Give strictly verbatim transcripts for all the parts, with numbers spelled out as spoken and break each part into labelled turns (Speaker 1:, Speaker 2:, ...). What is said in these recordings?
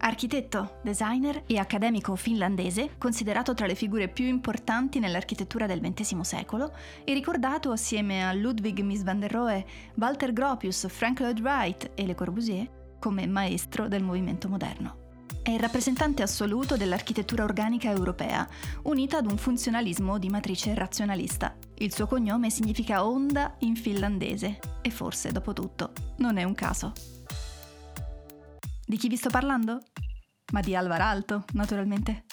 Speaker 1: Architetto, designer e accademico finlandese, considerato tra le figure più importanti nell'architettura del ventesimo secolo e ricordato assieme a Ludwig Mies van der Rohe, Walter Gropius, Frank Lloyd Wright e Le Corbusier come maestro del movimento moderno. È il rappresentante assoluto dell'architettura organica europea, unita ad un funzionalismo di matrice razionalista. Il suo cognome significa onda in finlandese e forse, dopo tutto, non è un caso. Di chi vi sto parlando? Ma di Alvar Aalto, naturalmente.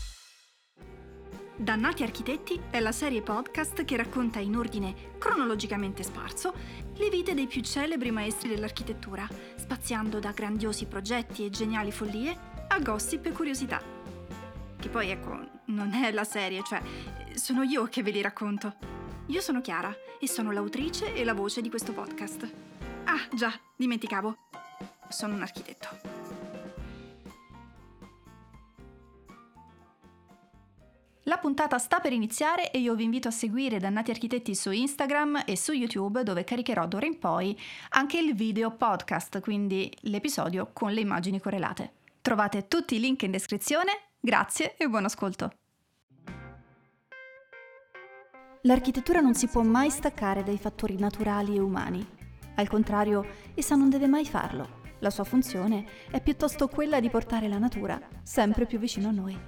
Speaker 1: Dannati Architetti è la serie podcast che racconta in ordine cronologicamente sparso le vite dei più celebri maestri dell'architettura, spaziando da grandiosi progetti e geniali follie a gossip e curiosità. Che poi, ecco, non è la serie, cioè, sono io che ve li racconto. Io sono Chiara e sono l'autrice e la voce di questo podcast. Ah, già, dimenticavo. Sono un architetto. La puntata sta per iniziare e io vi invito a seguire Dannati Architetti su Instagram e su YouTube, dove caricherò d'ora in poi anche il video podcast, quindi l'episodio con le immagini correlate. Trovate tutti i link in descrizione, grazie e buon ascolto. L'architettura non si può mai staccare dai fattori naturali e umani. Al contrario, essa non deve mai farlo. La sua funzione è piuttosto quella di portare la natura sempre più vicino a noi.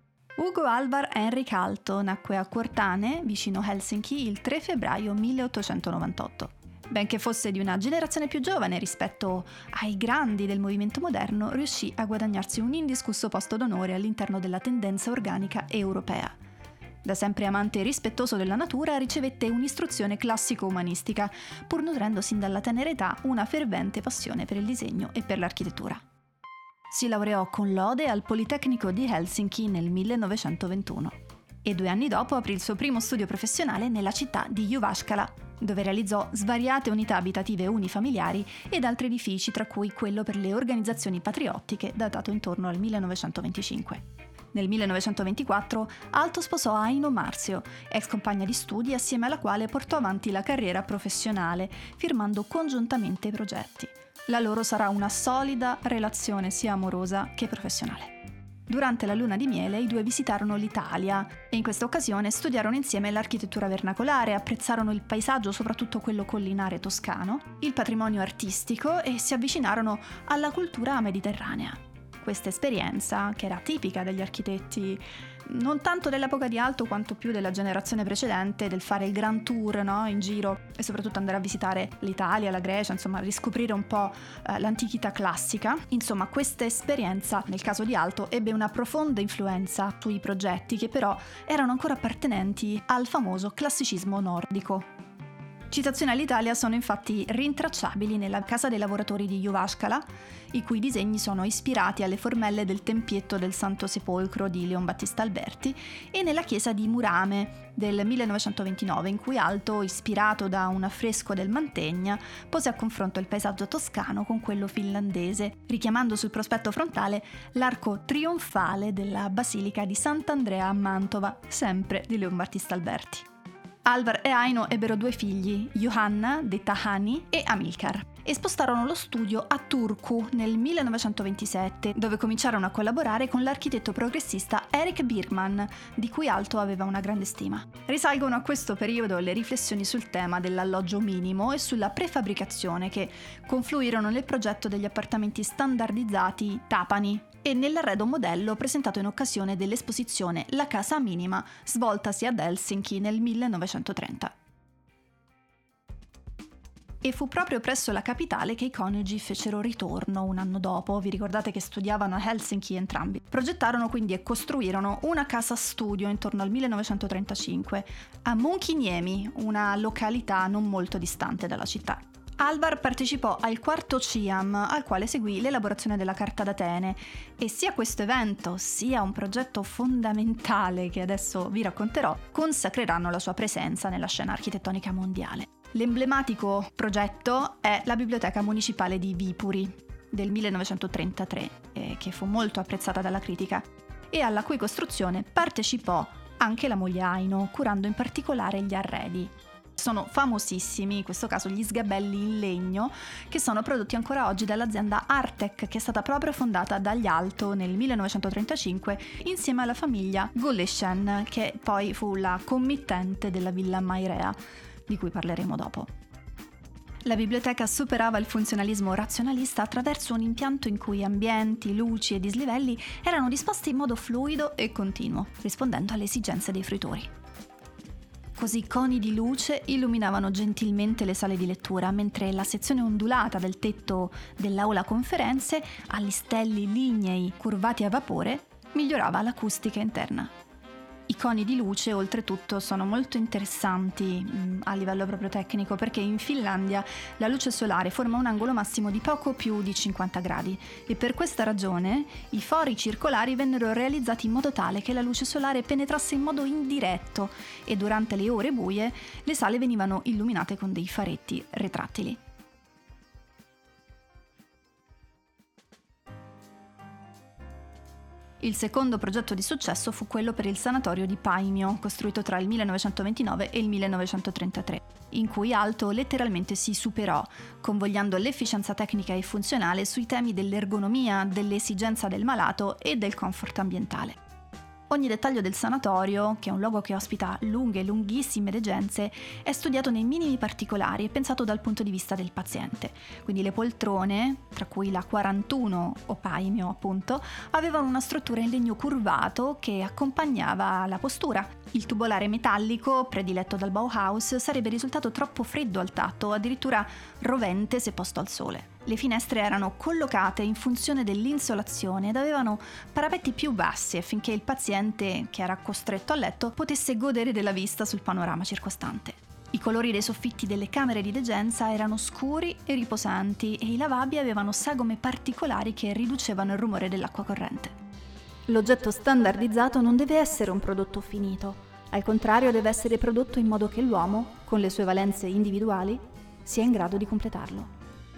Speaker 1: Ugo Alvar Henrik Aalto nacque a Kuortane, vicino Helsinki, il tre febbraio milleottocentonovantotto. Benché fosse di una generazione più giovane rispetto ai grandi del movimento moderno, riuscì a guadagnarsi un indiscusso posto d'onore all'interno della tendenza organica europea. Da sempre amante e rispettoso della natura, ricevette un'istruzione classico-umanistica, pur nutrendo sin dalla tenera età una fervente passione per il disegno e per l'architettura. Si laureò con lode al Politecnico di Helsinki nel millenovecentoventuno e due anni dopo aprì il suo primo studio professionale nella città di Jyväskylä, dove realizzò svariate unità abitative unifamiliari ed altri edifici, tra cui quello per le organizzazioni patriottiche, datato intorno al millenovecentoventicinque. Nel millenovecentoventiquattro Aalto sposò Aino Marzio, ex compagna di studi assieme alla quale portò avanti la carriera professionale, firmando congiuntamente i progetti. La loro sarà una solida relazione sia amorosa che professionale. Durante la luna di miele i due visitarono l'Italia e in questa occasione studiarono insieme l'architettura vernacolare, apprezzarono il paesaggio, soprattutto quello collinare toscano, il patrimonio artistico e si avvicinarono alla cultura mediterranea. Questa esperienza, che era tipica degli architetti, non tanto dell'epoca di Aalto quanto più della generazione precedente, del fare il grand tour, no, in giro e soprattutto andare a visitare l'Italia, la Grecia, insomma riscoprire un po' eh, l'antichità classica. Insomma, questa esperienza, nel caso di Aalto, ebbe una profonda influenza sui progetti che però erano ancora appartenenti al famoso classicismo nordico. Citazioni all'Italia sono infatti rintracciabili nella Casa dei Lavoratori di Jyväskylä, i cui disegni sono ispirati alle formelle del tempietto del Santo Sepolcro di Leon Battista Alberti, e nella chiesa di Murame del millenovecentoventinove, in cui Aalto, ispirato da un affresco del Mantegna, pose a confronto il paesaggio toscano con quello finlandese, richiamando sul prospetto frontale l'arco trionfale della Basilica di Sant'Andrea a Mantova, sempre di Leon Battista Alberti. Alvar e Aino ebbero due figli, Johanna, detta Hani, e Amilcar, e spostarono lo studio a Turku nel millenovecentoventisette, dove cominciarono a collaborare con l'architetto progressista Erik Birman, di cui Aalto aveva una grande stima. Risalgono a questo periodo le riflessioni sul tema dell'alloggio minimo e sulla prefabbricazione che confluirono nel progetto degli appartamenti standardizzati Tapani e nell'arredo modello presentato in occasione dell'esposizione La Casa Minima, svoltasi ad Helsinki nel millenovecentotrenta. E fu proprio presso la capitale che i coniugi fecero ritorno un anno dopo. Vi ricordate che studiavano a Helsinki entrambi? Progettarono quindi e costruirono una casa studio intorno al millenovecentotrentacinque a Munkiniemi, una località non molto distante dalla città. Alvar partecipò al quarto C I A M, al quale seguì l'elaborazione della Carta d'Atene, e sia questo evento sia un progetto fondamentale che adesso vi racconterò consacreranno la sua presenza nella scena architettonica mondiale. L'emblematico progetto è la Biblioteca Municipale di Viipuri del millenovecentotrentatré, eh, che fu molto apprezzata dalla critica e alla cui costruzione partecipò anche la moglie Aino, curando in particolare gli arredi. Sono famosissimi, in questo caso, gli sgabelli in legno, che sono prodotti ancora oggi dall'azienda Artec, che è stata proprio fondata dagli Aalto nel millenovecentotrentacinque insieme alla famiglia Golleshen, che poi fu la committente della Villa Mairea, di cui parleremo dopo. La biblioteca superava il funzionalismo razionalista attraverso un impianto in cui ambienti, luci e dislivelli erano disposti in modo fluido e continuo, rispondendo alle esigenze dei fruitori. Così coni di luce illuminavano gentilmente le sale di lettura, mentre la sezione ondulata del tetto dell'aula conferenze, agli stelli lignei curvati a vapore, migliorava l'acustica interna. I coni di luce, oltretutto, sono molto interessanti mh, a livello proprio tecnico, perché in Finlandia la luce solare forma un angolo massimo di poco più di cinquanta gradi e per questa ragione i fori circolari vennero realizzati in modo tale che la luce solare penetrasse in modo indiretto e durante le ore buie le sale venivano illuminate con dei faretti retrattili. Il secondo progetto di successo fu quello per il sanatorio di Paimio, costruito tra il millenovecentoventinove e il millenovecentotrentatré, in cui Aalto letteralmente si superò, convogliando l'efficienza tecnica e funzionale sui temi dell'ergonomia, dell'esigenza del malato e del comfort ambientale. Ogni dettaglio del sanatorio, che è un luogo che ospita lunghe e lunghissime degenze, è studiato nei minimi particolari e pensato dal punto di vista del paziente. Quindi le poltrone, tra cui la quarantuno o Paimio appunto, avevano una struttura in legno curvato che accompagnava la postura. Il tubolare metallico, prediletto dal Bauhaus, sarebbe risultato troppo freddo al tatto, addirittura rovente se posto al sole. Le finestre erano collocate in funzione dell'insolazione ed avevano parapetti più bassi affinché il paziente, che era costretto a letto, potesse godere della vista sul panorama circostante. I colori dei soffitti delle camere di degenza erano scuri e riposanti e i lavabili avevano sagome particolari che riducevano il rumore dell'acqua corrente. L'oggetto standardizzato non deve essere un prodotto finito, al contrario deve essere prodotto in modo che l'uomo, con le sue valenze individuali, sia in grado di completarlo.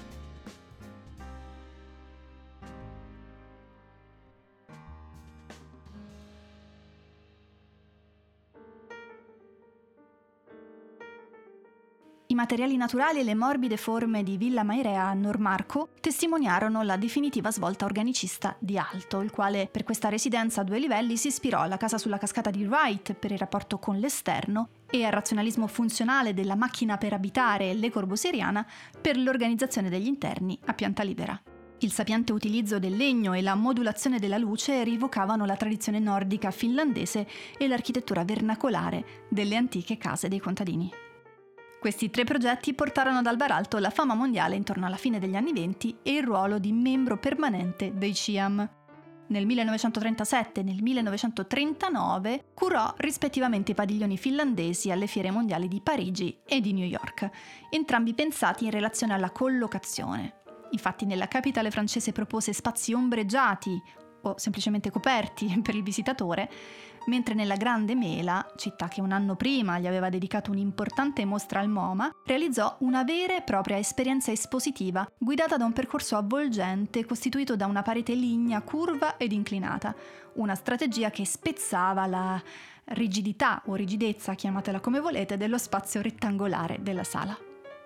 Speaker 1: I materiali naturali e le morbide forme di Villa Mairea a Nordmarko testimoniarono la definitiva svolta organicista di Aalto, il quale per questa residenza a due livelli si ispirò alla casa sulla cascata di Wright per il rapporto con l'esterno e al razionalismo funzionale della macchina per abitare Le Corbusieriana per l'organizzazione degli interni a pianta libera. Il sapiente utilizzo del legno e la modulazione della luce rievocavano la tradizione nordica finlandese e l'architettura vernacolare delle antiche case dei contadini. Questi tre progetti portarono ad Alvar Aalto la fama mondiale intorno alla fine degli anni venti e il ruolo di membro permanente dei C I A M. Nel millenovecentotrentasette e nel millenovecentotrentanove curò rispettivamente i padiglioni finlandesi alle fiere mondiali di Parigi e di New York, entrambi pensati in relazione alla collocazione. Infatti nella capitale francese propose spazi ombreggiati o semplicemente coperti per il visitatore, mentre nella Grande Mela, città che un anno prima gli aveva dedicato un'importante mostra al MoMA, realizzò una vera e propria esperienza espositiva guidata da un percorso avvolgente costituito da una parete lignea curva ed inclinata, una strategia che spezzava la rigidità o rigidezza, chiamatela come volete, dello spazio rettangolare della sala.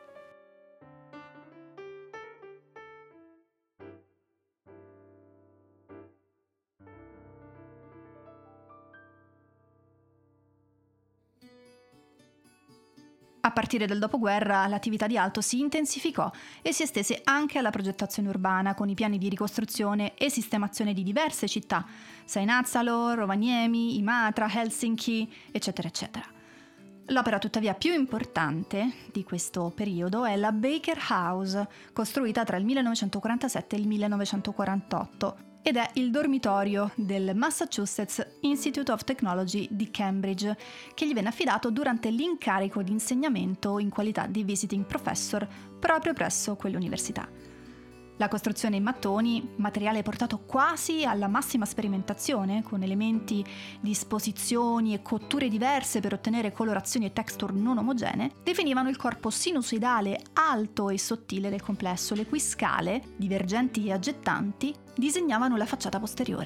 Speaker 1: A partire dal dopoguerra l'attività di Aalto si intensificò e si estese anche alla progettazione urbana con i piani di ricostruzione e sistemazione di diverse città, Seinäjoki, Rovaniemi, Imatra, Helsinki, eccetera eccetera. L'opera tuttavia più importante di questo periodo è la Baker House, costruita tra il millenovecentoquarantasette e il millenovecentoquarantotto, ed è il dormitorio del Massachusetts Institute of Technology di Cambridge, che gli venne affidato durante l'incarico di insegnamento in qualità di visiting professor proprio presso quell'università. La costruzione in mattoni, materiale portato quasi alla massima sperimentazione, con elementi di esposizioni e cotture diverse per ottenere colorazioni e texture non omogenee, definivano il corpo sinusoidale alto e sottile del complesso, le cui scale, divergenti e aggettanti, disegnavano la facciata posteriore.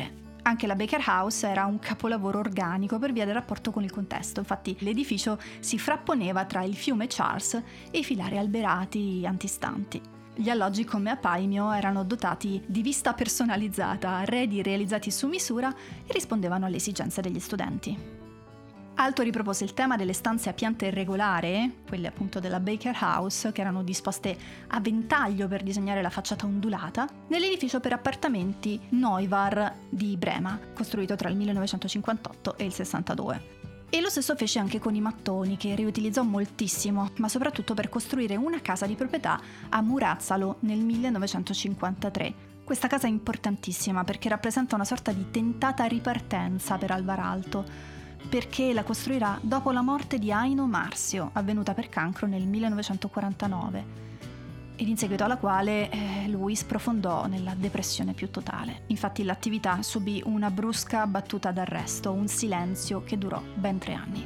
Speaker 1: Anche la Baker House era un capolavoro organico per via del rapporto con il contesto, infatti l'edificio si frapponeva tra il fiume Charles e i filari alberati antistanti. Gli alloggi come a Paimio erano dotati di vista personalizzata, arredi realizzati su misura e rispondevano alle esigenze degli studenti. Alto ripropose il tema delle stanze a pianta irregolare, quelle appunto della Baker House, che erano disposte a ventaglio per disegnare la facciata ondulata, nell'edificio per appartamenti Neuvar di Brema, costruito tra il millenovecentocinquantotto e il sessantadue. E lo stesso fece anche con i mattoni, che riutilizzò moltissimo, ma soprattutto per costruire una casa di proprietà a Murazzalo nel millenovecentocinquantatré. Questa casa è importantissima perché rappresenta una sorta di tentata ripartenza per Alvar Aalto, perché la costruirà dopo la morte di Aino Marsio, avvenuta per cancro nel millenovecentoquarantanove, ed in seguito alla quale eh, lui sprofondò nella depressione più totale. Infatti l'attività subì una brusca battuta d'arresto, un silenzio che durò ben tre anni,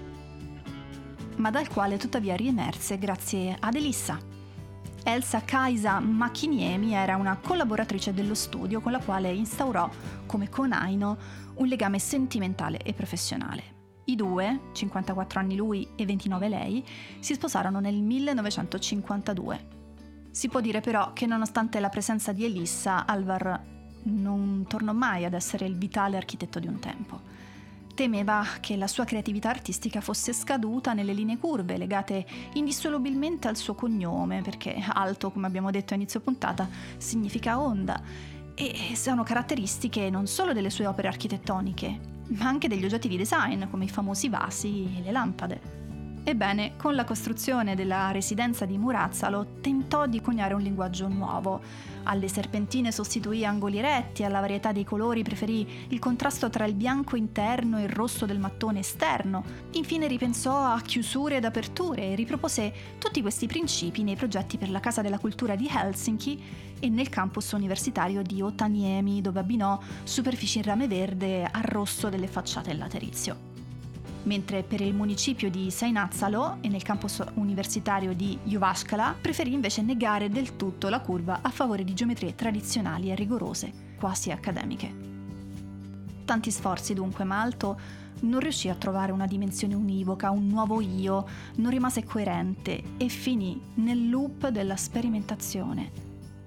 Speaker 1: ma dal quale tuttavia riemerse grazie ad Elissa. Elsa Kaisa Macchiniemi era una collaboratrice dello studio con la quale instaurò, come con Aino, un legame sentimentale e professionale. I due, cinquantaquattro anni lui e ventinove lei, si sposarono nel millenovecentocinquantadue. Si può dire però che nonostante la presenza di Elissa, Alvar non tornò mai ad essere il vitale architetto di un tempo. Temeva che la sua creatività artistica fosse scaduta nelle linee curve legate indissolubilmente al suo cognome, perché alto, come abbiamo detto a inizio puntata, significa onda, e sono caratteristiche non solo delle sue opere architettoniche, ma anche degli oggetti di design, come i famosi vasi e le lampade. Ebbene, con la costruzione della residenza di Murazzalo tentò di coniare un linguaggio nuovo. Alle serpentine sostituì angoli retti, alla varietà dei colori preferì il contrasto tra il bianco interno e il rosso del mattone esterno. Infine ripensò a chiusure ed aperture e ripropose tutti questi principi nei progetti per la Casa della Cultura di Helsinki e nel campus universitario di Otaniemi, dove abbinò superfici in rame verde al rosso delle facciate del laterizio. Mentre per il municipio di Seinäjoki e nel campus universitario di Jyväskylä preferì invece negare del tutto la curva a favore di geometrie tradizionali e rigorose, quasi accademiche. Tanti sforzi dunque, ma Aalto non riuscì a trovare una dimensione univoca, un nuovo io, non rimase coerente e finì nel loop della sperimentazione.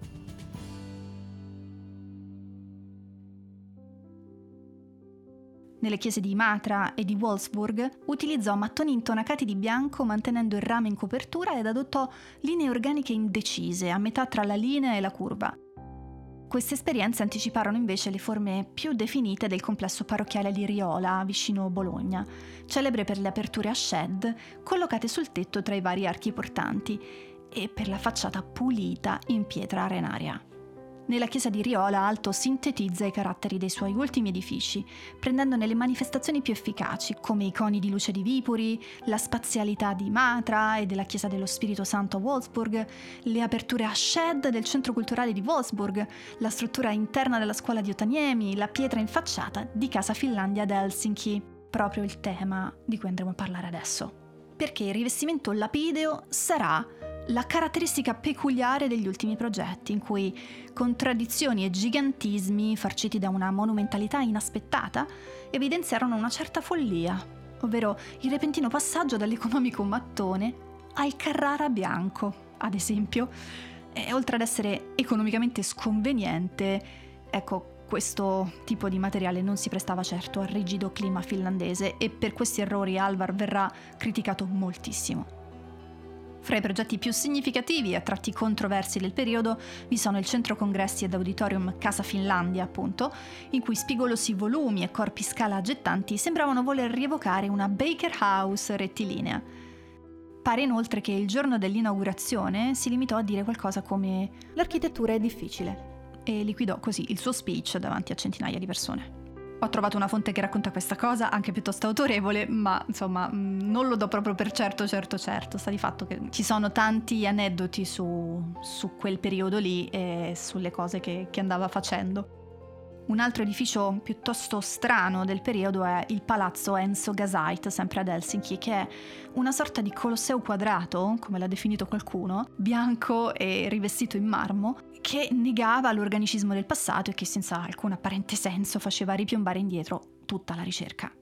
Speaker 1: Nelle chiese di Matra e di Wolfsburg utilizzò mattoni intonacati di bianco mantenendo il rame in copertura ed adottò linee organiche indecise, a metà tra la linea e la curva. Queste esperienze anticiparono invece le forme più definite del complesso parrocchiale di Riola, vicino Bologna, celebre per le aperture a shed collocate sul tetto tra i vari archi portanti e per la facciata pulita in pietra arenaria. Nella chiesa di Riola Aalto sintetizza i caratteri dei suoi ultimi edifici, prendendone le manifestazioni più efficaci, come i coni di luce di Viipuri, la spazialità di Matra e della chiesa dello Spirito Santo a Wolfsburg, le aperture a shed del centro culturale di Wolfsburg, la struttura interna della scuola di Otaniemi, la pietra in facciata di Casa Finlandia ad Helsinki, proprio il tema di cui andremo a parlare adesso. Perché il rivestimento lapideo sarà la caratteristica peculiare degli ultimi progetti, in cui contraddizioni e gigantismi farciti da una monumentalità inaspettata evidenziarono una certa follia, ovvero il repentino passaggio dall'economico mattone al Carrara bianco, ad esempio. E oltre ad essere economicamente sconveniente, ecco, questo tipo di materiale non si prestava certo al rigido clima finlandese e per questi errori Alvar verrà criticato moltissimo. Fra i progetti più significativi e a tratti controversi del periodo vi sono il centro congressi ed auditorium Casa Finlandia, appunto, in cui spigolosi volumi e corpi scala aggettanti sembravano voler rievocare una Baker House rettilinea. Pare inoltre che il giorno dell'inaugurazione si limitò a dire qualcosa come «l'architettura è difficile» e liquidò così il suo speech davanti a centinaia di persone. Ho trovato una fonte che racconta questa cosa, anche piuttosto autorevole, ma insomma non lo do proprio per certo, certo, certo. Sta di fatto che ci sono tanti aneddoti su, su quel periodo lì e sulle cose che, che andava facendo. Un altro edificio piuttosto strano del periodo è il Palazzo Enzo Gasait, sempre ad Helsinki, che è una sorta di colosseo quadrato, come l'ha definito qualcuno, bianco e rivestito in marmo, che negava l'organicismo del passato e che senza alcun apparente senso faceva ripiombare indietro tutta la ricerca.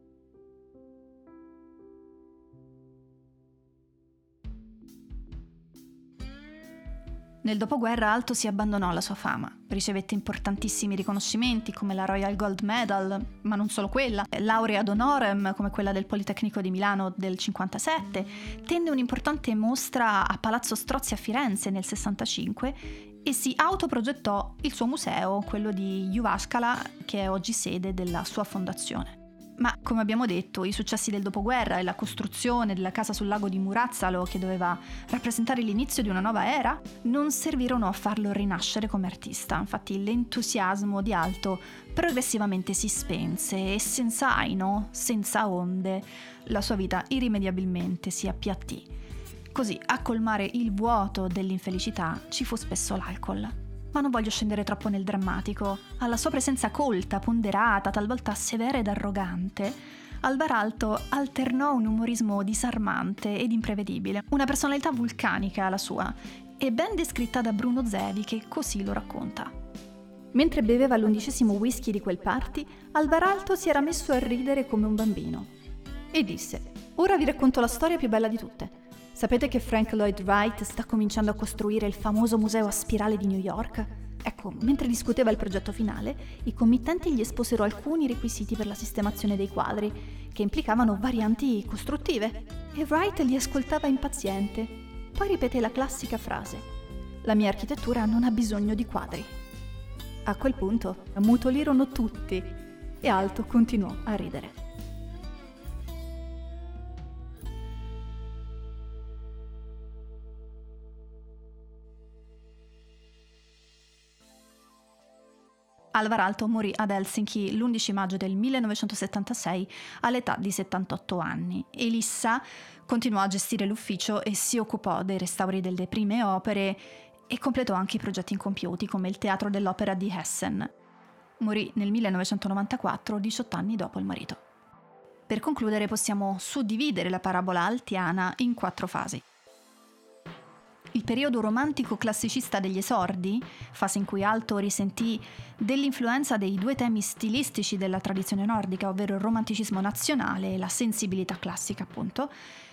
Speaker 1: Nel dopoguerra Aalto si abbandonò alla sua fama, ricevette importantissimi riconoscimenti come la Royal Gold Medal, ma non solo quella, laurea ad honorem come quella del Politecnico di Milano del cinquantasette, tenne un'importante mostra a Palazzo Strozzi a Firenze nel sessantacinque e si autoprogettò il suo museo, quello di Jyväskylä, che è oggi sede della sua fondazione. Ma, come abbiamo detto, i successi del dopoguerra e la costruzione della casa sul lago di Murazzalo, che doveva rappresentare l'inizio di una nuova era, non servirono a farlo rinascere come artista. Infatti l'entusiasmo di Aalto progressivamente si spense e senza Aino, senza onde, la sua vita irrimediabilmente si appiattì. Così, a colmare il vuoto dell'infelicità, ci fu spesso l'alcol. Ma non voglio scendere troppo nel drammatico. Alla sua presenza colta, ponderata, talvolta severa ed arrogante, Alvar Aalto alternò un umorismo disarmante ed imprevedibile, una personalità vulcanica la sua, e ben descritta da Bruno Zevi, che così lo racconta. Mentre beveva l'undicesimo whisky di quel party, Alvar Aalto si era messo a ridere come un bambino. E disse: «Ora vi racconto la storia più bella di tutte. Sapete che Frank Lloyd Wright sta cominciando a costruire il famoso museo a spirale di New York? Ecco, mentre discuteva il progetto finale, i committenti gli esposero alcuni requisiti per la sistemazione dei quadri, che implicavano varianti costruttive, e Wright li ascoltava impaziente. Poi ripeté la classica frase: «La mia architettura non ha bisogno di quadri». A quel punto ammutolirono tutti e Aalto continuò a ridere. Alvar Aalto morì ad Helsinki l'undici maggio del millenovecentosettantasei all'età di settantotto anni. Elissa continuò a gestire l'ufficio e si occupò dei restauri delle prime opere e completò anche i progetti incompiuti come il Teatro dell'Opera di Hessen. Morì nel millenovecentonovantaquattro, diciotto anni dopo il marito. Per concludere possiamo suddividere la parabola altiana in quattro fasi. Il periodo romantico classicista degli esordi, fase in cui Aalto risentì dell'influenza dei due temi stilistici della tradizione nordica, ovvero il romanticismo nazionale e la sensibilità classica, appunto,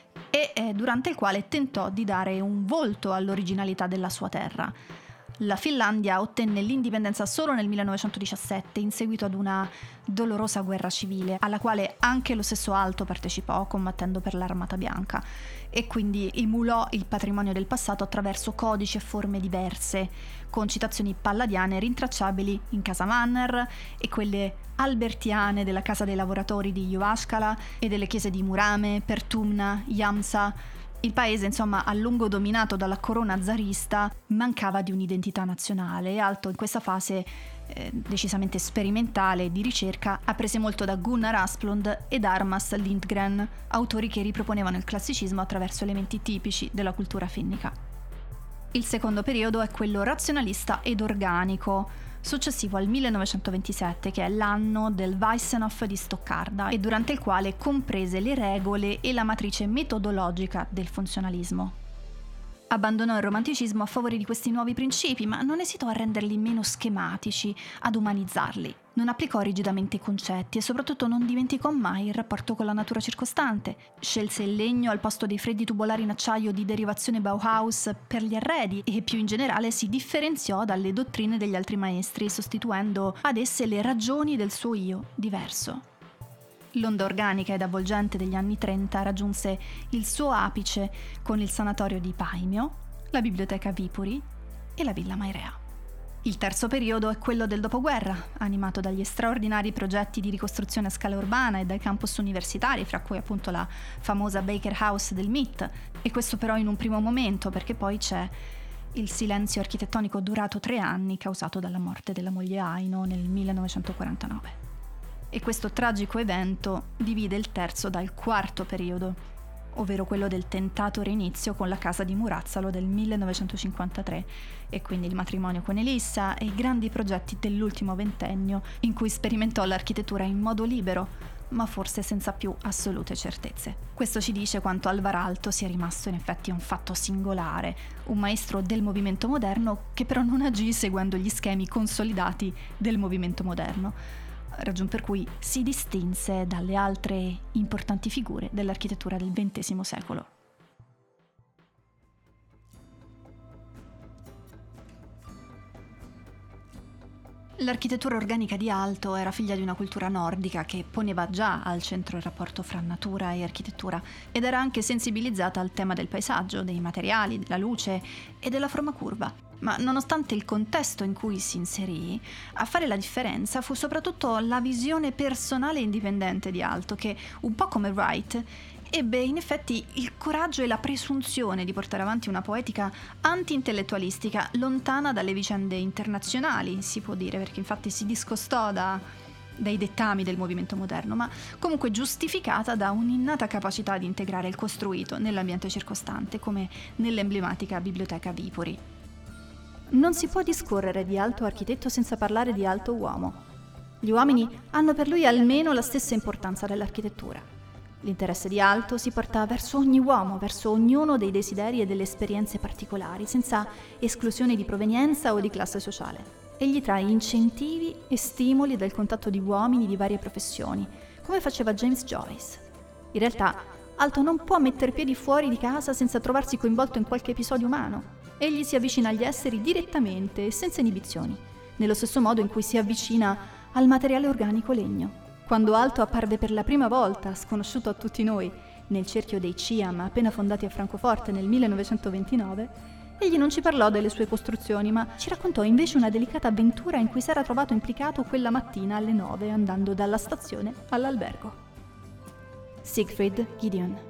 Speaker 1: e eh, durante il quale tentò di dare un volto all'originalità della sua terra. La Finlandia ottenne l'indipendenza solo nel millenovecentodiciassette, in seguito ad una dolorosa guerra civile, alla quale anche lo stesso Aalto partecipò, combattendo per l'Armata Bianca, e quindi emulò il patrimonio del passato attraverso codici e forme diverse, con citazioni palladiane rintracciabili in Casa Manner e quelle albertiane della Casa dei Lavoratori di Jyväskylä e delle chiese di Murame, Pertumna, Jämsä. Il paese, insomma, a lungo dominato dalla corona zarista, mancava di un'identità nazionale e Aalto in questa fase eh, decisamente sperimentale di ricerca ha preso molto da Gunnar Asplund ed Armas Lindgren, autori che riproponevano il classicismo attraverso elementi tipici della cultura finnica. Il secondo periodo è quello razionalista ed organico, successivo al millenovecentoventisette, che è l'anno del Weissenhof di Stoccarda e durante il quale comprese le regole e la matrice metodologica del funzionalismo. Abbandonò il romanticismo a favore di questi nuovi principi, ma non esitò a renderli meno schematici, ad umanizzarli. Non applicò rigidamente i concetti e soprattutto non dimenticò mai il rapporto con la natura circostante. Scelse il legno al posto dei freddi tubolari in acciaio di derivazione Bauhaus per gli arredi e più in generale si differenziò dalle dottrine degli altri maestri, sostituendo ad esse le ragioni del suo io diverso. L'onda organica ed avvolgente degli anni trenta raggiunse il suo apice con il sanatorio di Paimio, la biblioteca Viipuri e la Villa Mairea. Il terzo periodo è quello del dopoguerra, animato dagli straordinari progetti di ricostruzione a scala urbana e dai campus universitari, fra cui appunto la famosa Baker House del M I T, e questo però in un primo momento, perché poi c'è il silenzio architettonico durato tre anni causato dalla morte della moglie Aino nel millenovecentoquarantanove. E questo tragico evento divide il terzo dal quarto periodo, ovvero quello del tentato reinizio con la casa di Murazzalo del millenovecentocinquantatré, e quindi il matrimonio con Elissa e i grandi progetti dell'ultimo ventennio in cui sperimentò l'architettura in modo libero, ma forse senza più assolute certezze. Questo ci dice quanto Alvar Aalto sia rimasto in effetti un fatto singolare, un maestro del movimento moderno che però non agì seguendo gli schemi consolidati del movimento moderno, ragion per cui si distinse dalle altre importanti figure dell'architettura del ventesimo secolo. L'architettura organica di Aalto era figlia di una cultura nordica che poneva già al centro il rapporto fra natura e architettura ed era anche sensibilizzata al tema del paesaggio, dei materiali, della luce e della forma curva. Ma nonostante il contesto in cui si inserì, a fare la differenza fu soprattutto la visione personale e indipendente di Aalto che, un po' come Wright, ebbe in effetti il coraggio e la presunzione di portare avanti una poetica anti-intellettualistica lontana dalle vicende internazionali, si può dire, perché infatti si discostò da, dai dettami del movimento moderno, ma comunque giustificata da un'innata capacità di integrare il costruito nell'ambiente circostante, come nell'emblematica biblioteca Vipuri. Non si può discorrere di Aalto architetto senza parlare di Aalto uomo. Gli uomini hanno per lui almeno la stessa importanza dell'architettura. L'interesse di Aalto si porta verso ogni uomo, verso ognuno dei desideri e delle esperienze particolari, senza esclusione di provenienza o di classe sociale. Egli trae incentivi e stimoli dal contatto di uomini di varie professioni, come faceva James Joyce. In realtà, Aalto non può mettere piedi fuori di casa senza trovarsi coinvolto in qualche episodio umano. Egli si avvicina agli esseri direttamente e senza inibizioni, nello stesso modo in cui si avvicina al materiale organico legno. Quando Aalto apparve per la prima volta, sconosciuto a tutti noi, nel cerchio dei C I A M appena fondati a Francoforte nel millenovecentoventinove, egli non ci parlò delle sue costruzioni, ma ci raccontò invece una delicata avventura in cui si era trovato implicato quella mattina alle nove andando dalla stazione all'albergo. Siegfried Gideon.